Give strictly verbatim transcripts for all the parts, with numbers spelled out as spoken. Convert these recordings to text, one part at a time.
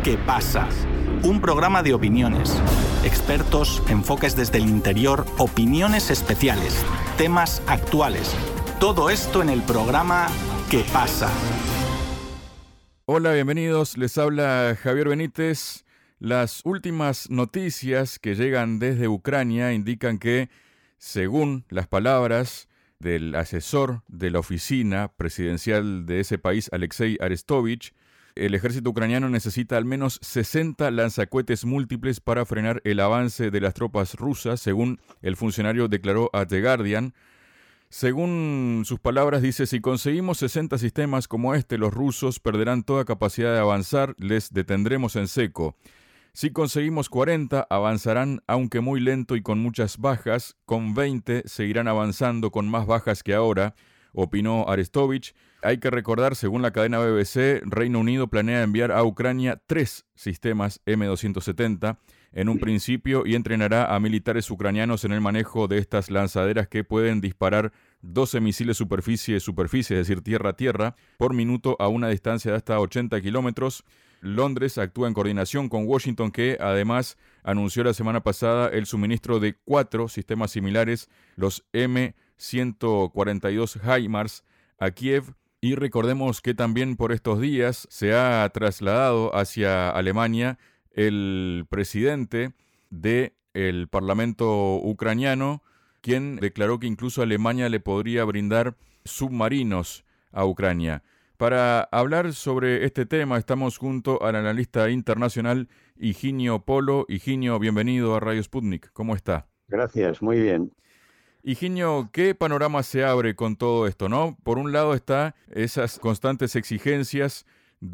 ¿Qué pasa? Un programa de opiniones, expertos, enfoques desde el interior, opiniones especiales, temas actuales. Todo esto en el programa ¿Qué pasa? Hola, bienvenidos. Les habla Javier Benítez. Las últimas noticias que llegan desde Ucrania indican que, según las palabras del asesor de la oficina presidencial de ese país, Alexei Arestovich, el ejército ucraniano necesita al menos sesenta lanzacohetes múltiples para frenar el avance de las tropas rusas, según el funcionario declaró a The Guardian. Según sus palabras, dice: si conseguimos sesenta sistemas como este, los rusos perderán toda capacidad de avanzar, les detendremos en seco. Si conseguimos cuarenta, avanzarán aunque muy lento y con muchas bajas. Con veinte, seguirán avanzando con más bajas que ahora, opinó Arestovich. Hay que recordar, según la cadena B B C, Reino Unido planea enviar a Ucrania tres sistemas eme doscientos setenta en un principio y entrenará a militares ucranianos en el manejo de estas lanzaderas que pueden disparar doce misiles superficie-superficie, es decir, tierra-tierra, por minuto a una distancia de hasta ochenta kilómetros. Londres actúa en coordinación con Washington, que además anunció la semana pasada el suministro de cuatro sistemas similares, los eme ciento cuarenta y dos HIMARS, a Kiev. Y recordemos que también por estos días se ha trasladado hacia Alemania el presidente del Parlamento ucraniano, quien declaró que incluso Alemania le podría brindar submarinos a Ucrania. Para hablar sobre este tema estamos junto al analista internacional Higinio Polo. Higinio, bienvenido a Radio Sputnik. ¿Cómo está? Gracias, muy bien. Higinio, ¿qué panorama se abre con todo esto, no? Por un lado está esas constantes exigencias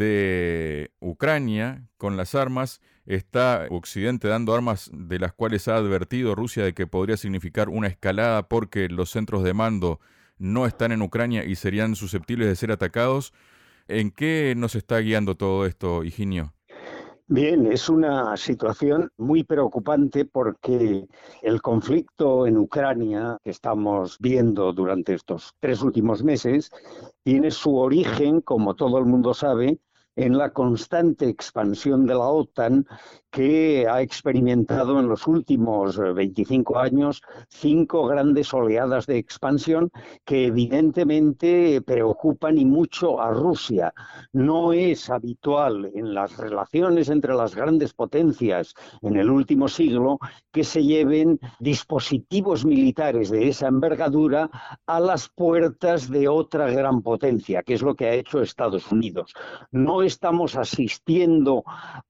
de Ucrania con las armas, está Occidente dando armas de las cuales ha advertido Rusia de que podría significar una escalada porque los centros de mando no están en Ucrania y serían susceptibles de ser atacados. ¿En qué nos está guiando todo esto, Higinio? Bien, es una situación muy preocupante porque el conflicto en Ucrania que estamos viendo durante estos tres últimos meses tiene su origen, como todo el mundo sabe, en la constante expansión de la OTAN, que ha experimentado en los últimos veinticinco años cinco grandes oleadas de expansión que evidentemente preocupan y mucho a Rusia. No es habitual en las relaciones entre las grandes potencias en el último siglo que se lleven dispositivos militares de esa envergadura a las puertas de otra gran potencia, que es lo que ha hecho Estados Unidos. No estamos asistiendo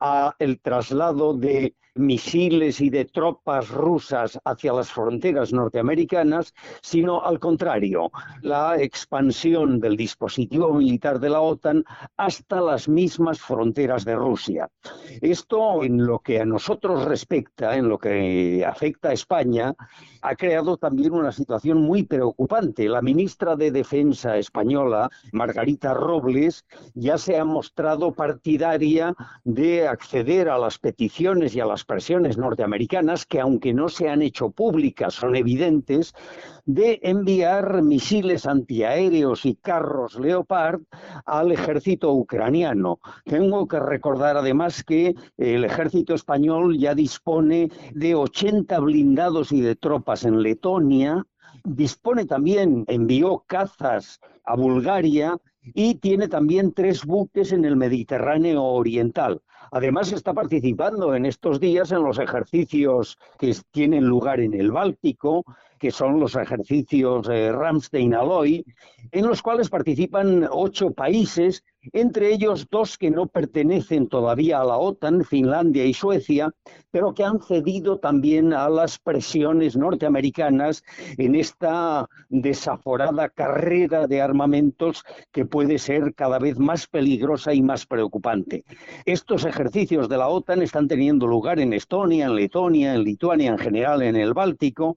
al traslado de misiles y de tropas rusas hacia las fronteras norteamericanas, sino al contrario, la expansión del dispositivo militar de la OTAN hasta las mismas fronteras de Rusia. Esto, en lo que a nosotros respecta, en lo que afecta a España, ha creado también una situación muy preocupante. La ministra de Defensa española, Margarita Robles, ya se ha mostrado partidaria de acceder a las peticiones y a las presiones norteamericanas, que aunque no se han hecho públicas, son evidentes, de enviar misiles antiaéreos y carros Leopard al ejército ucraniano. Tengo que recordar además que el ejército español ya dispone de ochenta blindados y de tropas en Letonia, dispone también, envió cazas a Bulgaria y tiene también tres buques en el Mediterráneo Oriental. Además está participando en estos días en los ejercicios que tienen lugar en el Báltico, que son los ejercicios eh, Ramstein-Alloy, en los cuales participan ocho países, entre ellos dos que no pertenecen todavía a la OTAN, Finlandia y Suecia, pero que han cedido también a las presiones norteamericanas en esta desaforada carrera de armamentos que puede ser cada vez más peligrosa y más preocupante. Estos ejercicios de la OTAN están teniendo lugar en Estonia, en Letonia, en Lituania, en general en el Báltico,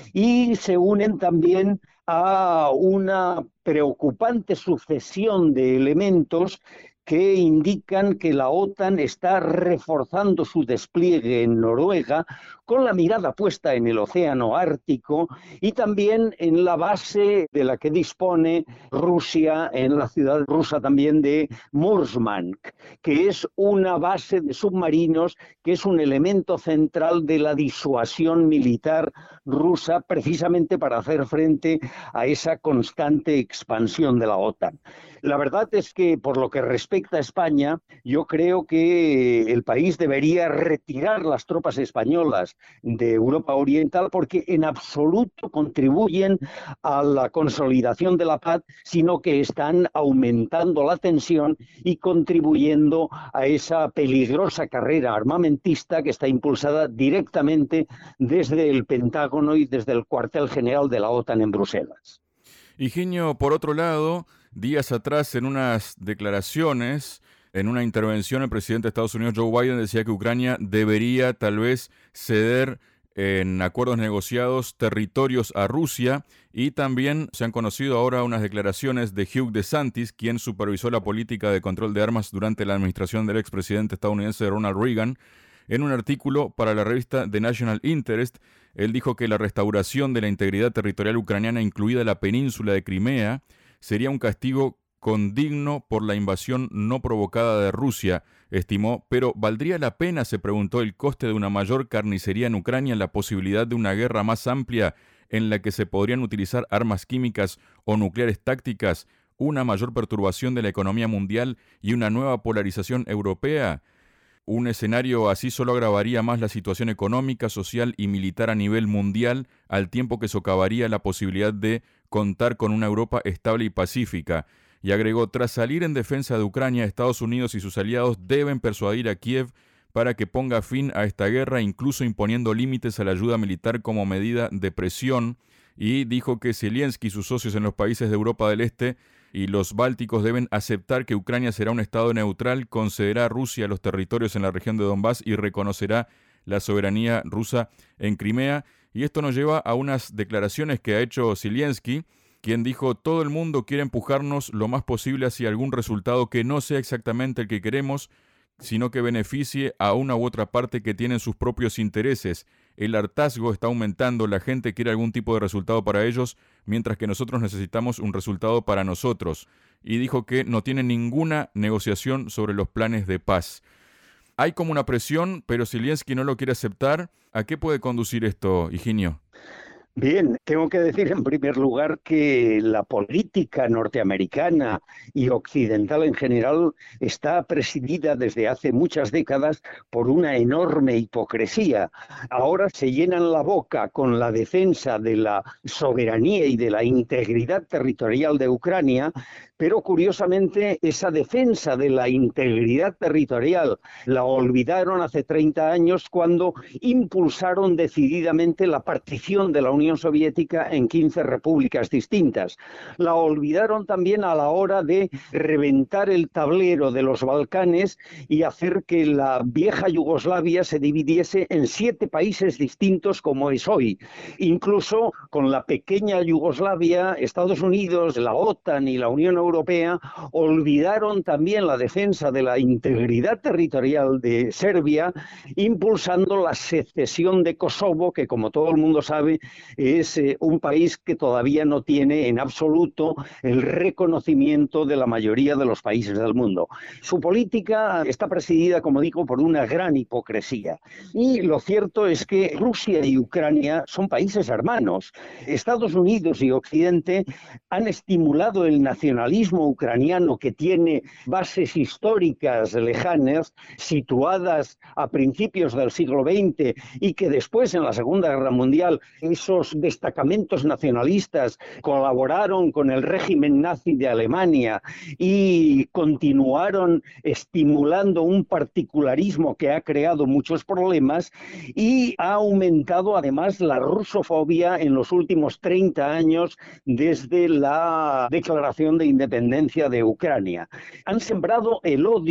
y se unen también a una preocupante sucesión de elementos que indican que la OTAN está reforzando su despliegue en Noruega con la mirada puesta en el Océano Ártico y también en la base de la que dispone Rusia, en la ciudad rusa también de Murmansk, que es una base de submarinos que es un elemento central de la disuasión militar rusa, precisamente para hacer frente a esa constante expansión de la OTAN. La verdad es que, por lo que respecta a España, yo creo que el país debería retirar las tropas españolas de Europa Oriental porque en absoluto contribuyen a la consolidación de la paz, sino que están aumentando la tensión y contribuyendo a esa peligrosa carrera armamentista que está impulsada directamente desde el Pentágono y desde el cuartel general de la OTAN en Bruselas. Higinio, por otro lado, días atrás, en unas declaraciones, en una intervención, el presidente de Estados Unidos, Joe Biden, decía que Ucrania debería tal vez ceder en acuerdos negociados territorios a Rusia, y también se han conocido ahora unas declaraciones de Hugh DeSantis, quien supervisó la política de control de armas durante la administración del expresidente estadounidense Ronald Reagan. En un artículo para la revista The National Interest, él dijo que la restauración de la integridad territorial ucraniana, incluida la península de Crimea, sería un castigo condigno por la invasión no provocada de Rusia, estimó, pero ¿valdría la pena, se preguntó, el coste de una mayor carnicería en Ucrania, la posibilidad de una guerra más amplia en la que se podrían utilizar armas químicas o nucleares tácticas, una mayor perturbación de la economía mundial y una nueva polarización europea? Un escenario así solo agravaría más la situación económica, social y militar a nivel mundial, al tiempo que socavaría la posibilidad de contar con una Europa estable y pacífica. Y agregó, tras salir en defensa de Ucrania, Estados Unidos y sus aliados deben persuadir a Kiev para que ponga fin a esta guerra, incluso imponiendo límites a la ayuda militar como medida de presión. Y dijo que Zelensky y sus socios en los países de Europa del Este y los bálticos deben aceptar que Ucrania será un estado neutral, concederá a Rusia los territorios en la región de Donbass y reconocerá la soberanía rusa en Crimea. Y esto nos lleva a unas declaraciones que ha hecho Zelensky, quien dijo: todo el mundo quiere empujarnos lo más posible hacia algún resultado que no sea exactamente el que queremos, sino que beneficie a una u otra parte que tiene sus propios intereses. El hartazgo está aumentando, la gente quiere algún tipo de resultado para ellos, mientras que nosotros necesitamos un resultado para nosotros. Y dijo que no tiene ninguna negociación sobre los planes de paz. Hay como una presión, pero Zelensky no lo quiere aceptar. ¿A qué puede conducir esto, Higinio? Bien, tengo que decir en primer lugar que la política norteamericana y occidental en general está presidida desde hace muchas décadas por una enorme hipocresía. Ahora se llenan la boca con la defensa de la soberanía y de la integridad territorial de Ucrania, pero curiosamente esa defensa de la integridad territorial la olvidaron hace treinta años cuando impulsaron decididamente la partición de la Unión Soviética en quince repúblicas distintas. La olvidaron también a la hora de reventar el tablero de los Balcanes y hacer que la vieja Yugoslavia se dividiese en siete países distintos como es hoy. Incluso con la pequeña Yugoslavia, Estados Unidos, la OTAN y la Unión Europea Europea olvidaron también la defensa de la integridad territorial de Serbia, impulsando la secesión de Kosovo, que como todo el mundo sabe es eh, un país que todavía no tiene en absoluto el reconocimiento de la mayoría de los países del mundo. Su política está presidida, como digo, por una gran hipocresía. Y lo cierto es que Rusia y Ucrania son países hermanos. Estados Unidos y Occidente han estimulado el nacionalismo ucraniano, que tiene bases históricas lejanas, situadas a principios del siglo veinte, y que después, en la Segunda Guerra Mundial, esos destacamentos nacionalistas colaboraron con el régimen nazi de Alemania y continuaron estimulando un particularismo que ha creado muchos problemas y ha aumentado además la rusofobia en los últimos treinta años desde la declaración de independencia de Ucrania. Han sembrado el odio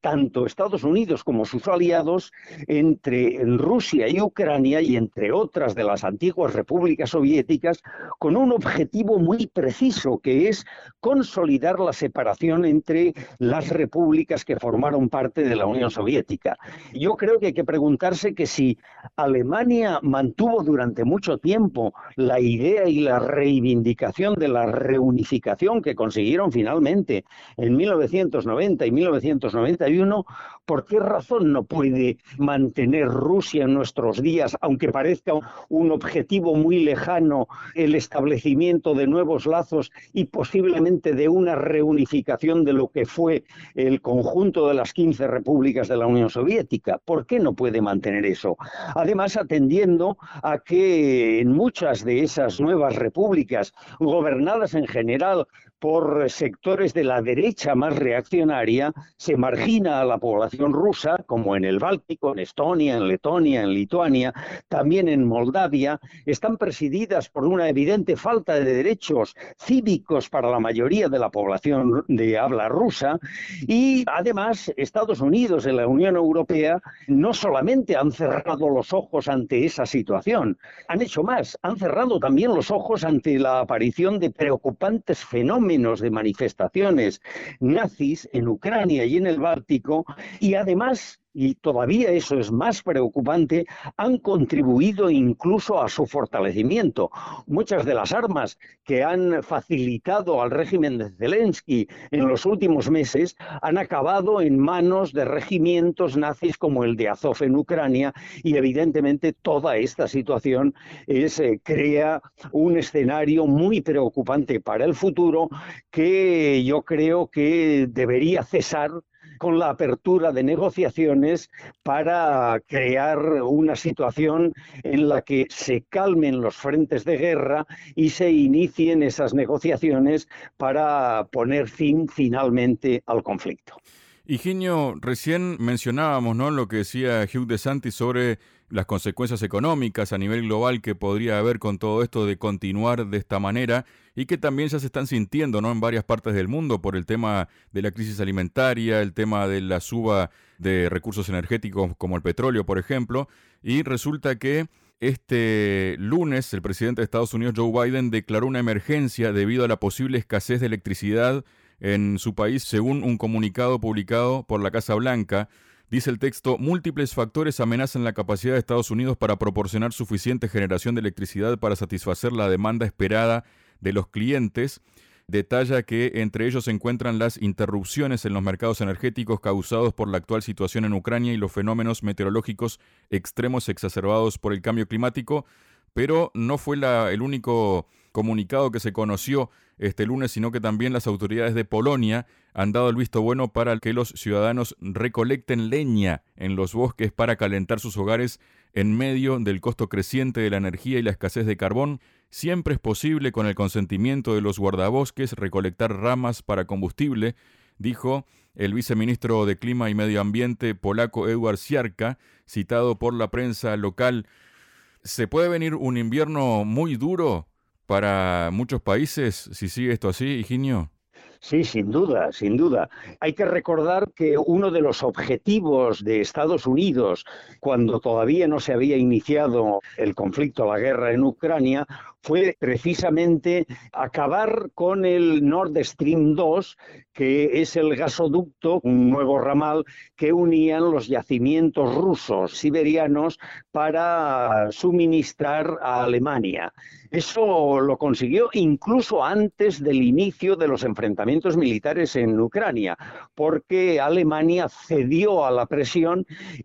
tanto Estados Unidos como sus aliados, entre Rusia y Ucrania y entre otras de las antiguas repúblicas soviéticas, con un objetivo muy preciso, que es consolidar la separación entre las repúblicas que formaron parte de la Unión Soviética. Yo creo que hay que preguntarse que si Alemania mantuvo durante mucho tiempo la idea y la reivindicación de la reunificación que consiguieron finalmente en mil novecientos noventa y mil novecientos noventa y uno, ¿por qué razón no puede mantener Rusia en nuestros días, aunque parezca un objetivo muy lejano, el establecimiento de nuevos lazos y posiblemente de una reunificación de lo que fue el conjunto de las quince repúblicas de la Unión Soviética? ¿Por qué no puede mantener eso? Además, atendiendo a que en muchas de esas nuevas repúblicas, gobernadas en general por sectores de la derecha más reaccionaria, se margina a la población rusa, como en el Báltico, en Estonia, en Letonia, en Lituania, también en Moldavia. Están presididas por una evidente falta de derechos cívicos para la mayoría de la población de habla rusa, y además Estados Unidos y la Unión Europea no solamente han cerrado los ojos ante esa situación, han hecho más, han cerrado también los ojos ante la aparición de preocupantes fenómenos de manifestaciones nazis en Ucrania y en el Báltico, y además, y todavía eso es más preocupante, han contribuido incluso a su fortalecimiento. Muchas de las armas que han facilitado al régimen de Zelensky en los últimos meses han acabado en manos de regimientos nazis como el de Azov en Ucrania, y evidentemente toda esta situación es, eh, crea un escenario muy preocupante para el futuro, que yo creo que debería cesar con la apertura de negociaciones para crear una situación en la que se calmen los frentes de guerra y se inicien esas negociaciones para poner fin finalmente al conflicto. Higinio, recién mencionábamos, ¿no?, lo que decía Hugh DeSantis sobre las consecuencias económicas a nivel global que podría haber con todo esto de continuar de esta manera, y que también ya se están sintiendo, ¿no?, en varias partes del mundo por el tema de la crisis alimentaria, el tema de la suba de recursos energéticos como el petróleo, por ejemplo. Y resulta que este lunes el presidente de Estados Unidos, Joe Biden, declaró una emergencia debido a la posible escasez de electricidad en su país, según un comunicado publicado por la Casa Blanca. Dice el texto: múltiples factores amenazan la capacidad de Estados Unidos para proporcionar suficiente generación de electricidad para satisfacer la demanda esperada de los clientes. Detalla que entre ellos se encuentran las interrupciones en los mercados energéticos causados por la actual situación en Ucrania y los fenómenos meteorológicos extremos exacerbados por el cambio climático. Pero no fue la, el único comunicado que se conoció este lunes, sino que también las autoridades de Polonia han dado el visto bueno para que los ciudadanos recolecten leña en los bosques para calentar sus hogares en medio del costo creciente de la energía y la escasez de carbón. Siempre es posible, con el consentimiento de los guardabosques, recolectar ramas para combustible, dijo el viceministro de Clima y Medio Ambiente polaco Edward Siarka, citado por la prensa local. ¿Se puede venir un invierno muy duro para muchos países si sigue esto así, Higinio? Sí, sin duda, sin duda. Hay que recordar que uno de los objetivos de Estados Unidos, cuando todavía no se había iniciado el conflicto, la guerra en Ucrania, fue precisamente acabar con el Nord Stream dos, que es el gasoducto, un nuevo ramal que unían los yacimientos rusos siberianos para suministrar a Alemania. Eso lo consiguió incluso antes del inicio de los enfrentamientos militares en Ucrania, porque Alemania cedió a la presión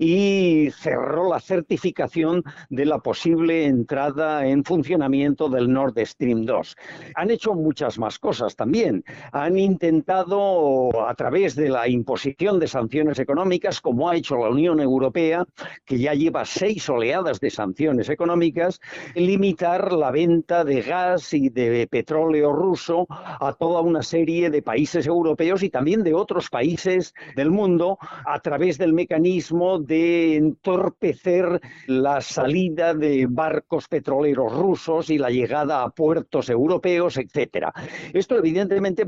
y cerró la certificación de la posible entrada en funcionamiento del Nord Stream dos. Han hecho muchas más cosas también. Han intentado, a través de la imposición de sanciones económicas, como ha hecho la Unión Europea, que ya lleva seis oleadas de sanciones económicas, limitar la venta de gas y de petróleo ruso a toda una serie de países europeos y también de otros países del mundo, a través del mecanismo de entorpecer la salida de barcos petroleros rusos y la llegada a puertos europeos, etcétera. Esto evidentemente va a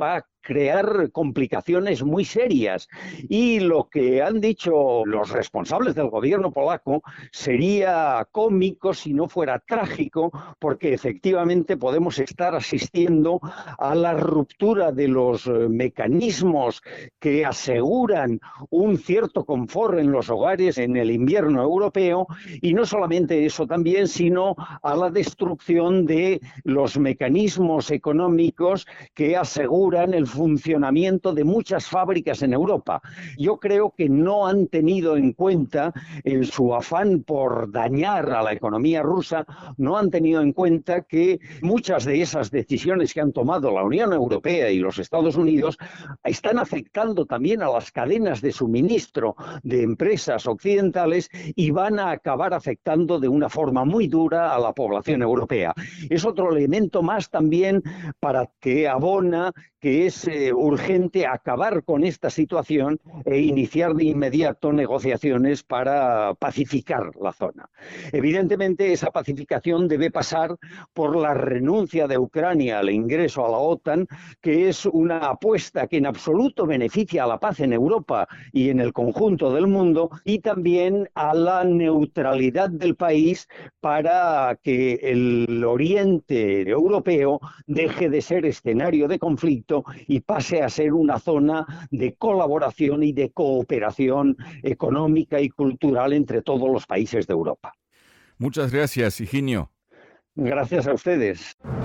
crear complicaciones muy serias. Y lo que han dicho los responsables del gobierno polaco sería cómico si no fuera trágico, porque efectivamente podemos estar asistiendo a la ruptura de los mecanismos que aseguran un cierto confort en los hogares en el invierno europeo, y no solamente eso también, sino a la destrucción de los mecanismos económicos que aseguran el funcionamiento de muchas fábricas en Europa. Yo creo que no han tenido en cuenta, en su afán por dañar a la economía rusa, no han tenido en cuenta que muchas de esas decisiones que han tomado la Unión Europea y los Estados Unidos están afectando también a las cadenas de suministro de empresas occidentales y van a acabar afectando de una forma muy dura a la población europea. Es otro elemento más también para que abona que es eh, urgente acabar con esta situación e iniciar de inmediato negociaciones para pacificar la zona. Evidentemente, esa pacificación debe pasar por la renuncia de Ucrania al ingreso a la OTAN, que es una apuesta que en absoluto beneficia a la paz en Europa y en el conjunto del mundo, y también a la neutralidad del país para que el oriente europeo deje de ser escenario de conflicto y pase a ser una zona de colaboración y de cooperación económica y cultural entre todos los países de Europa. Muchas gracias, Higinio. Gracias a ustedes.